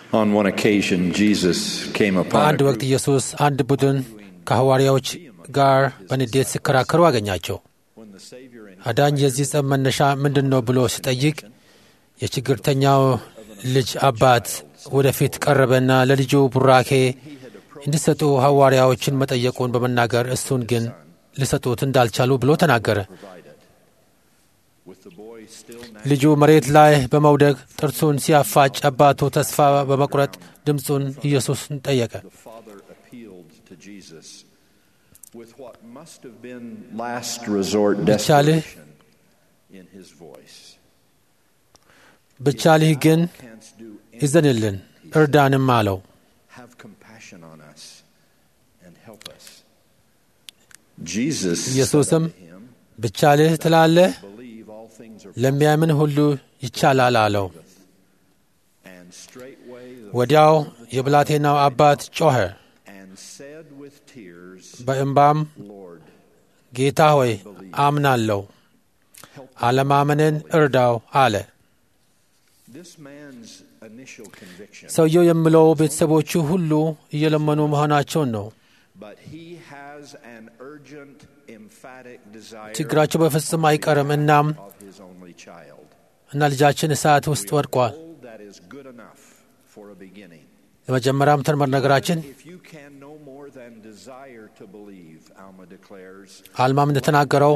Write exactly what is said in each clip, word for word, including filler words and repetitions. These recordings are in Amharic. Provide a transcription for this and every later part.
On one occasion, Jesus came upon በአንድ ወቅት ኢየሱስ አንድ ቡድን ከሐዋርያዎች ጋር በንዴት ሲከራከሩ አገኛቸው። አዳኝ የዚህ ጸብ መነሻ ምንድነው ብሎ ሲጠይቅ የችግርተኛው ልጅ አባት ወደፊት ቀረበና ለልጁ ቡራኬ እንዲሰጡ ሐዋርያዎችን መጠየቁን በመናገር እሱን ግን ሊሰጡት እንዳልቻሉ ብሎ ተናገረ። ልጁ መሬት ላይ በመውደቅ ጥርሱን ሲያፋጭ አባቱ ተስፋ በመቁረጥ ድምፁን ኢየሱስን ጠየቀ። ብቻልህ ብቻልህ ግን ይዘንልን እርዳንም አለው። ኢየሱስም ብቻልህ ትላለህ? ለሚያምን ሁሉ ይቻላል አለው። ወዲያው የብላቴናው አባት ጮኸ፣ በእንባም ጌታ ሆይ አምናለሁ፣ አለማመንን እርዳው አለ። ሰውየው የሚለው ቤተሰቦቹ ሁሉ እየለመኑ መሆናቸውን ነው። ችግራቸው በፍጹም አይቀርም። እናም እና ልጃችን እሳት ውስጥ ወድቋል። ለመጀመሪያም ተርመር ነገራችን አልማም እንደተናገረው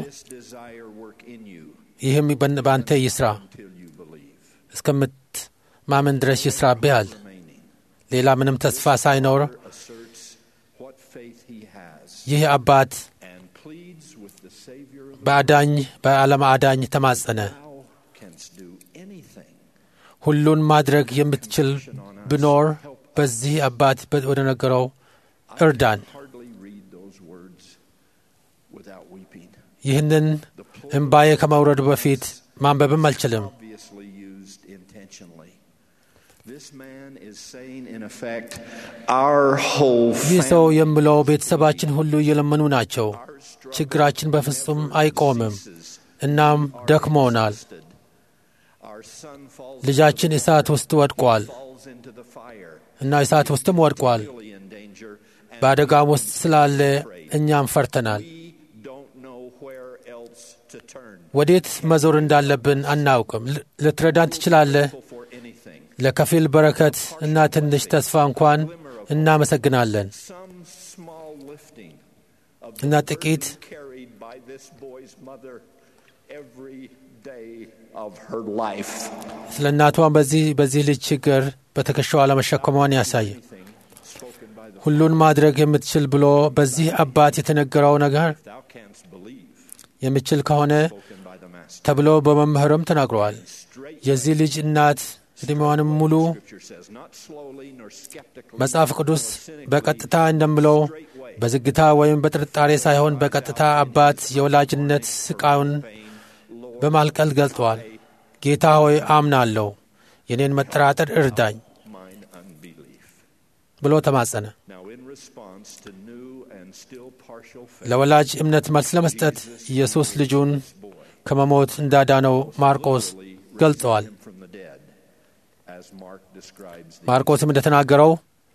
ይህም በአንተ ይስራ፣ እስከምትማመን ድረስ ይስራብሃል። ሌላ ምንም ተስፋ ሳይኖር ይህ አባት በአዳኝ በዓለም አዳኝ ተማጸነ። ሁሉን ማድረግ የምትችል ብኖር በዚህ አባት ወደ ነገረው እርዳን። ይህንን እምባዬ ከመውረዱ በፊት ማንበብም አልችልም። ይህ ሰው የሚለው ቤተሰባችን ሁሉ እየለመኑ ናቸው። ችግራችን በፍጹም አይቆምም። እናም ደክሞናል። ልጃችን እሳት ውስጥ ወድቋል እና እሳት ውስጥም ወድቋል። በአደጋም ውስጥ ስላለ እኛም ፈርተናል። ወዴት መዞር እንዳለብን አናውቅም። ልትረዳን ትችላለህ? ለከፊል በረከት እና ትንሽ ተስፋ እንኳን እናመሰግናለን እና ጥቂት ስለ እናቷን በዚህ በዚህ ልጅ ችግር በትከሻዋ ለመሸከሟን ያሳይ። ሁሉን ማድረግ የምትችል ብሎ በዚህ አባት የተነገረው ነገር የምችል ከሆነ ተብሎ በመምህርም ተናግረዋል። የዚህ ልጅ እናት ዕድሜዋንም ሙሉ መጽሐፍ ቅዱስ በቀጥታ እንደምለው በዝግታ ወይም በጥርጣሬ ሳይሆን በቀጥታ አባት የወላጅነት ስቃዩን በማልቀል ገልጧል። ጌታ ሆይ አምናለሁ፣ የኔን መጠራጠር እርዳኝ ብሎ ተማጸነ። ለወላጅ እምነት መልስ ለመስጠት ኢየሱስ ልጁን ከመሞት እንዳዳነው ማርቆስ ገልጸዋል። ማርቆስም እንደተናገረው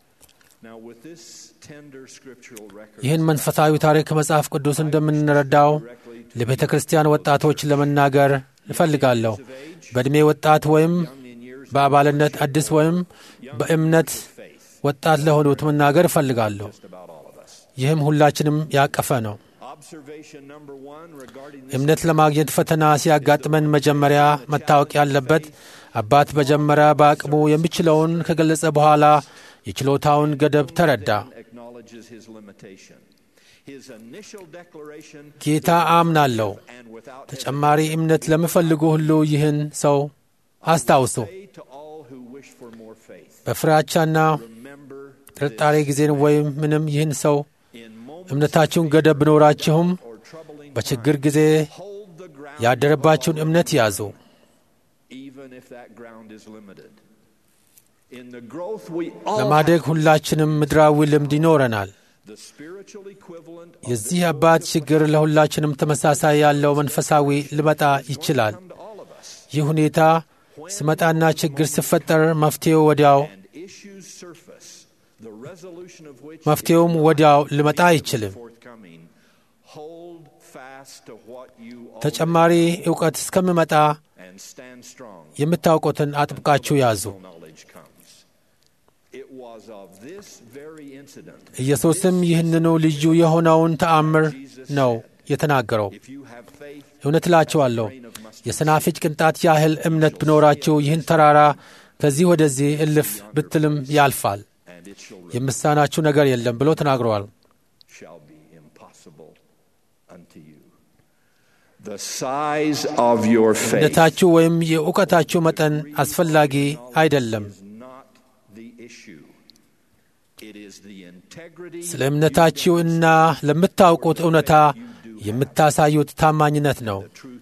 ይህን መንፈሳዊ ታሪክ መጽሐፍ ቅዱስ እንደምንረዳው ለቤተ ክርስቲያን ወጣቶች ለመናገር እፈልጋለሁ። በዕድሜ ወጣት ወይም በአባልነት አዲስ ወይም በእምነት ወጣት ለሆኑት መናገር እፈልጋለሁ። ይህም ሁላችንም ያቀፈ ነው። እምነት ለማግኘት ፈተና ሲያጋጥመን መጀመሪያ መታወቅ ያለበት አባት መጀመሪያ በአቅሙ የሚችለውን ከገለጸ በኋላ የችሎታውን ገደብ ተረዳ። ጌታ አምናለሁ። ተጨማሪ እምነት ለሚፈልጉ ሁሉ ይህን ሰው አስታውሱ። በፍራቻና ጥርጣሬ ጊዜን ወይም ምንም ይህን ሰው እምነታችሁን ገደብ ቢኖራችሁም በችግር ጊዜ ያደረባችሁን እምነት ያዙ። ለማደግ ሁላችንም ምድራዊ ልምድ ይኖረናል። የዚህ አባት ችግር ለሁላችንም ተመሳሳይ ያለው መንፈሳዊ ሊመጣ ይችላል። ይህ ሁኔታ ስመጣና ችግር ሲፈጠር መፍትሄው ወዲያው issues surface, the resolution of which መፍትሄውም ወዲያው ሊመጣ አይችልም። hold fast to what you ተጨማሪ ዕውቀት እስከሚመጣ and stand strong. የምታውቁትን አጥብቃችሁ ያዙ። It was of this very incident ኢየሱስም ይህንኑ ልዩ የሆነውን ተአምር ነው የተናገረው። እውነት እላችኋለሁ የሰናፍጭ ቅንጣት ያህል እምነት ቢኖራችሁ ይህን ተራራ ከዚህ ወደዚህ እልፍ ብትልም ያልፋል፣ የምሳናችሁ ነገር የለም ብሎ ተናግሯል። The size of your faith እምነታችሁ ወይም የእውቀታችሁ መጠን አስፈላጊ አይደለም። ስለ እምነታችሁ እና ለምታውቁት እውነታ የምታሳዩት ታማኝነት ነው።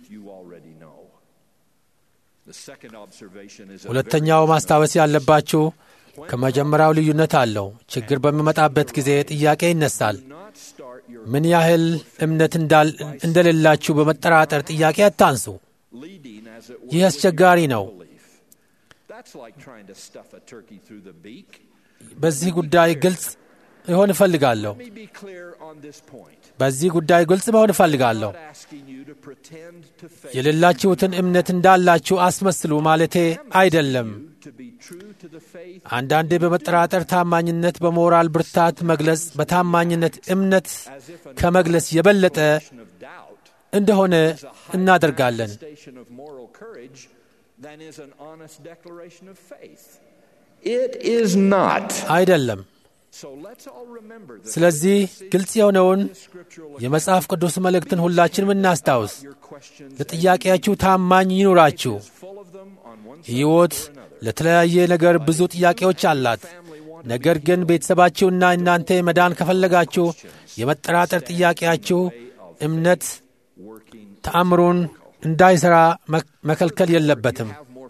ሁለተኛው ማስታወስ ያለባችሁ ከመጀመሪያው ልዩነት አለው። ችግር በሚመጣበት ጊዜ ጥያቄ ይነሳል። ምን ያህል እምነት እንደሌላችሁ በመጠራጠር ጥያቄ አታንሱ። ይህ አስቸጋሪ ነው። በዚህ ጉዳይ ግልጽ ይሆን እፈልጋለሁ። በዚህ ጉዳይ ግልጽ መሆን እፈልጋለሁ። የሌላችሁትን እምነት እንዳላችሁ አስመስሉ ማለቴ አይደለም። አንዳንዴ በመጠራጠር ታማኝነት በሞራል ብርታት መግለጽ በታማኝነት እምነት ከመግለጽ የበለጠ እንደሆነ እናደርጋለን። አይደለም። ስለዚህ ግልጽ የሆነውን የመጽሐፍ ቅዱስ መልእክትን ሁላችንም እናስታውስ። ለጥያቄያችሁ ታማኝ ይኑራችሁ። ሕይወት ለተለያየ ነገር ብዙ ጥያቄዎች አላት። ነገር ግን ቤተሰባችሁና እናንተ መዳን ከፈለጋችሁ የመጠራጠር ጥያቄያችሁ እምነት ተአምሩን እንዳይሠራ መከልከል የለበትም።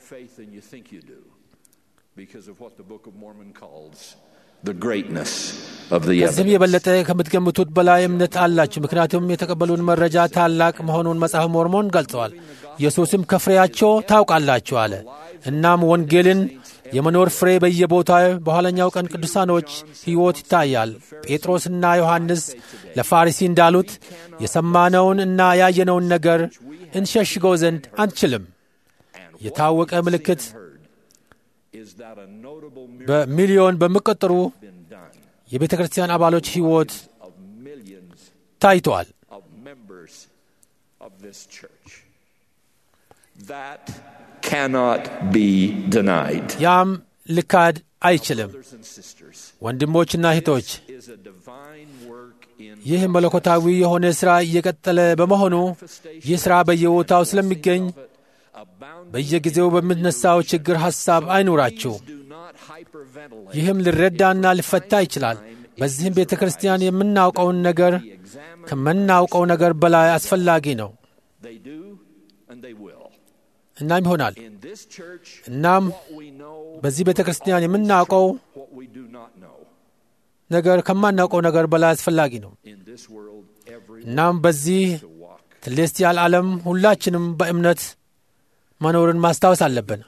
ከዚህም የበለጠ ከምትገምቱት በላይ እምነት አላችሁ፣ ምክንያቱም የተቀበሉን መረጃ ታላቅ መሆኑን መጽሐፍ ሞርሞን ገልጸዋል። ኢየሱስም ከፍሬያቸው ታውቃላችሁ አለ። እናም ወንጌልን የመኖር ፍሬ በየቦታው በኋለኛው ቀን ቅዱሳኖች ሕይወት ይታያል። ጴጥሮስና ዮሐንስ ለፋሪሲ እንዳሉት የሰማነውን እና ያየነውን ነገር እንሸሽገው ዘንድ አንችልም። የታወቀ ምልክት በሚሊዮን በሚቆጠሩ የቤተ ክርስቲያን አባሎች ሕይወት ታይቷል። cannot be denied. ያም ልካድ አይችልም። ወንድሞችና እህቶች ይህ መለኮታዊ የሆነ ሥራ እየቀጠለ በመሆኑ ይህ ሥራ በየቦታው ስለሚገኝ በየጊዜው በሚነሳው ችግር ሐሳብ አይኑራችሁ። ይህም ሊረዳና ሊፈታ ይችላል። በዚህም ቤተ ክርስቲያን የምናውቀውን ነገር ከምናውቀው ነገር በላይ አስፈላጊ ነው። እናም ይሆናል። እናም በዚህ ቤተ ክርስቲያን የምናውቀው ነገር ከማናውቀው ነገር በላይ አስፈላጊ ነው። እናም በዚህ ቴሌስቲያል ዓለም ሁላችንም በእምነት መኖርን ማስታወስ አለብን።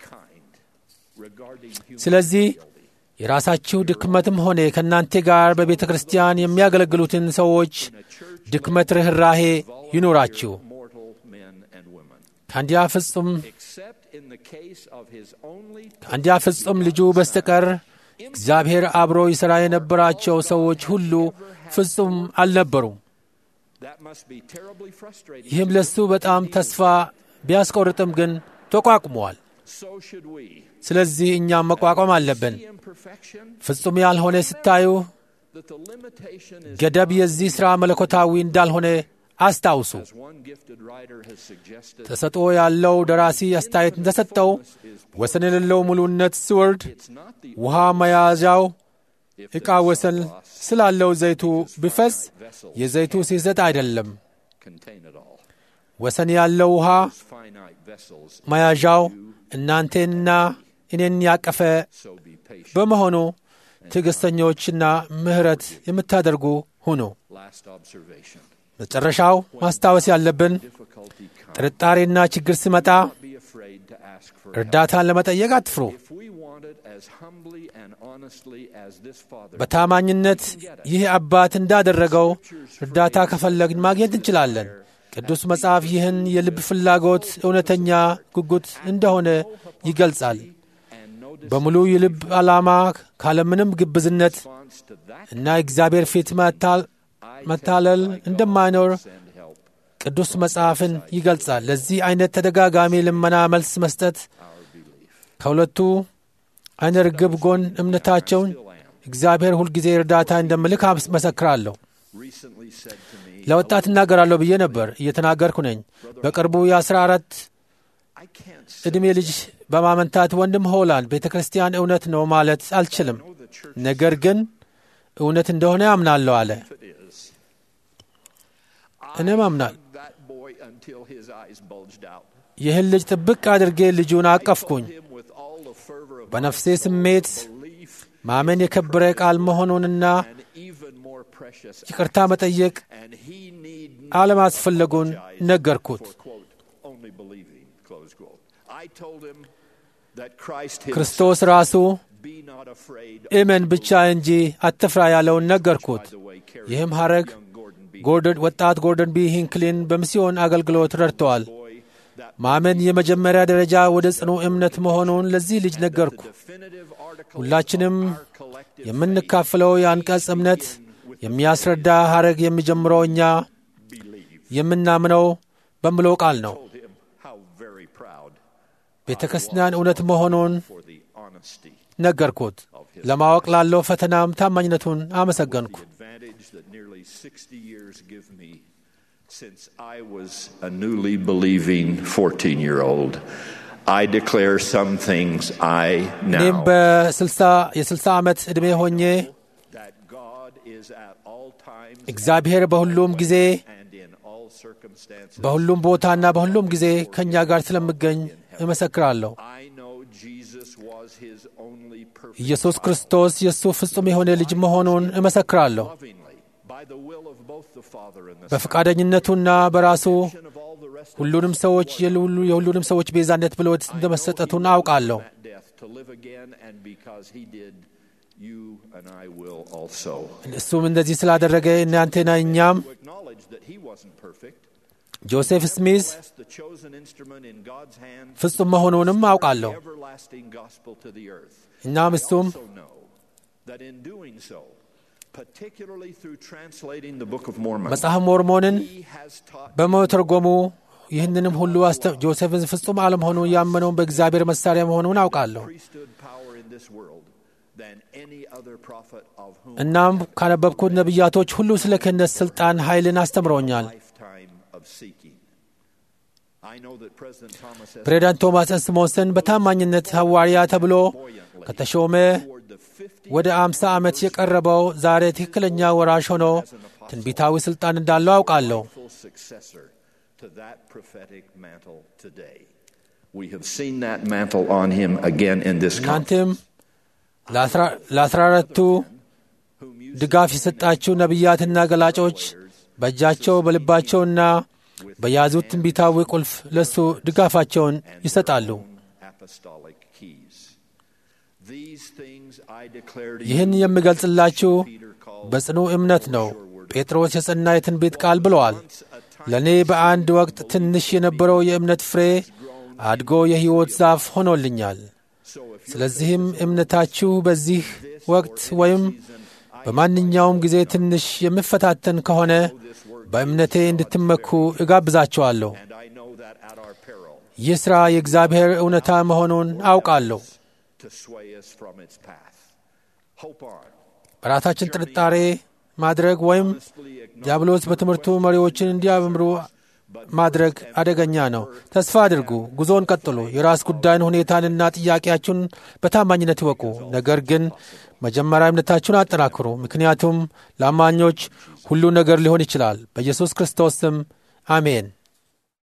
ስለዚህ የራሳችሁ ድክመትም ሆነ ከእናንተ ጋር በቤተ ክርስቲያን የሚያገለግሉትን ሰዎች ድክመት ርኅራሄ ይኑራችሁ። ከአንዲያ ፍጹም ከአንዲያ ፍጹም ልጁ በስተቀር እግዚአብሔር አብሮ ይሠራ የነበራቸው ሰዎች ሁሉ ፍጹም አልነበሩም። ይህም ለሱ በጣም ተስፋ ቢያስቆርጥም ግን ተቋቁመዋል። ስለዚህ እኛም መቋቋም አለብን። ፍጹም ያልሆነ ስታዩ ገደብ የዚህ ሥራ መለኮታዊ እንዳልሆነ አስታውሱ። ተሰጥኦ ያለው ደራሲ አስተያየት እንደሰጠው ወሰን የሌለው ሙሉነት ሲወርድ ውሃ መያዣው ዕቃ ወሰን ስላለው ዘይቱ ቢፈስ የዘይቱ ሲዘት አይደለም። ወሰን ያለው ውሃ መያዣው እናንተንና እኔን ያቀፈ በመሆኑ ትዕግሥተኞችና ምሕረት የምታደርጉ ሁኑ። መጨረሻው ማስታወስ ያለብን ጥርጣሬና ችግር ሲመጣ እርዳታን ለመጠየቅ አትፍሩ። በታማኝነት ይህ አባት እንዳደረገው እርዳታ ከፈለግን ማግኘት እንችላለን። ቅዱስ መጽሐፍ ይህን የልብ ፍላጎት እውነተኛ ጉጉት እንደሆነ ይገልጻል። በሙሉ የልብ ዓላማ ካለምንም ግብዝነት እና እግዚአብሔር ፊት መታለል እንደማይኖር ቅዱስ መጽሐፍን ይገልጻል። ለዚህ አይነት ተደጋጋሚ ልመና መልስ መስጠት ከሁለቱ አይነ ርግብ ጎን እምነታቸውን እግዚአብሔር ሁልጊዜ እርዳታ እንደምልክ መሰክራለሁ። ለወጣት እናገራለሁ ብዬ ነበር፣ እየተናገርኩ ነኝ። በቅርቡ የአስራ አራት ዕድሜ ልጅ በማመንታት ወንድም ሆላንድ ቤተ ክርስቲያን እውነት ነው ማለት አልችልም፣ ነገር ግን እውነት እንደሆነ አምናለሁ አለ። እኔም አምናል። ይህን ልጅ ጥብቅ አድርጌ ልጁን አቀፍኩኝ። በነፍሴ ስሜት ማመን የከበረ ቃል መሆኑንና ይቅርታ መጠየቅ አለማስፈለጉን ነገርኩት። ክርስቶስ ራሱ እመን ብቻ እንጂ አትፍራ ያለውን ነገርኩት። ይህም ሐረግ ወጣት ጎርደን ቢ ሂንክሊን በሚስዮን አገልግሎት ረድተዋል። ማመን የመጀመሪያ ደረጃ ወደ ጽኑ እምነት መሆኑን ለዚህ ልጅ ነገርኩ። ሁላችንም የምንካፈለው የአንቀጽ እምነት የሚያስረዳ ሐረግ የሚጀምረው እኛ የምናምነው በምለው ቃል ነው። ቤተ ክርስቲያን እውነት መሆኑን ነገርኩት። ለማወቅ ላለው ፈተናም ታማኝነቱን አመሰገንኩ። Since I was a newly believing fourteen-year-old, I declare some things I now እኔም በስልሳ የስልሳ ዓመት ዕድሜ ሆኜ that God is at all times እግዚአብሔር በሁሉም ጊዜ and in all circumstances. በሁሉም ቦታና በሁሉም ጊዜ ከእኛ ጋር ስለምገኝ እመሰክራለሁ። I know Jesus was his only perfect ኢየሱስ ክርስቶስ የእሱ ፍጹም የሆነ ልጅ መሆኑን እመሰክራለሁ። በፈቃደኝነቱና በራሱ ሁሉንም ሰዎች የሁሉንም ሰዎች ቤዛነት ብሎ እንደመሰጠቱን አውቃለሁ። እሱም እንደዚህ ስላደረገ እናንተና እኛም ጆሴፍ ስሚዝ ፍጹም መሆኑንም አውቃለሁ። እናም እሱም መጽሐፍ ሞርሞንን በመተርጎሙ ይህንንም ሁሉ ጆሴፍን ፍጹም አለመሆኑን ያመነውን በእግዚአብሔር መሳሪያ መሆኑን አውቃለሁ። እናም ካነበብኩት ነቢያቶች ሁሉ ስለ ክህነት ሥልጣን ኃይልን አስተምሮኛል። ፕሬዝዳንት ቶማስ ስሞንሰን በታማኝነት ሐዋርያ ተብሎ ከተሾመ ወደ አምሳ ዓመት የቀረበው ዛሬ ትክክለኛ ወራሽ ሆኖ ትንቢታዊ ሥልጣን እንዳለው አውቃለሁ። እናንተም ለአስራ አራቱ ድጋፍ የሰጣችሁ ነቢያትና ገላጮች በእጃቸው በልባቸውና በያዙት ትንቢታዊ ቁልፍ ለሱ ድጋፋቸውን ይሰጣሉ። ይህን የምገልጽላችሁ በጽኑ እምነት ነው። ጴጥሮስ የጸና የትንቢት ቃል ብለዋል። ለእኔ በአንድ ወቅት ትንሽ የነበረው የእምነት ፍሬ አድጎ የሕይወት ዛፍ ሆኖልኛል። ስለዚህም እምነታችሁ በዚህ ወቅት ወይም በማንኛውም ጊዜ ትንሽ የሚፈታተን ከሆነ በእምነቴ እንድትመኩ እጋብዛችኋለሁ። ይህ ሥራ የእግዚአብሔር እውነታ መሆኑን አውቃለሁ። በራሳችን ጥርጣሬ ማድረግ ወይም ዲያብሎስ በትምህርቱ መሪዎችን እንዲያምሩ ማድረግ አደገኛ ነው። ተስፋ አድርጉ፣ ጉዞን ቀጥሉ። የራስ ጉዳይን ሁኔታንና ጥያቄያችሁን በታማኝነት ይወቁ። ነገር ግን መጀመሪያ እምነታችሁን አጠናክሩ፣ ምክንያቱም ለአማኞች ሁሉ ነገር ሊሆን ይችላል። በኢየሱስ ክርስቶስ ስም አሜን።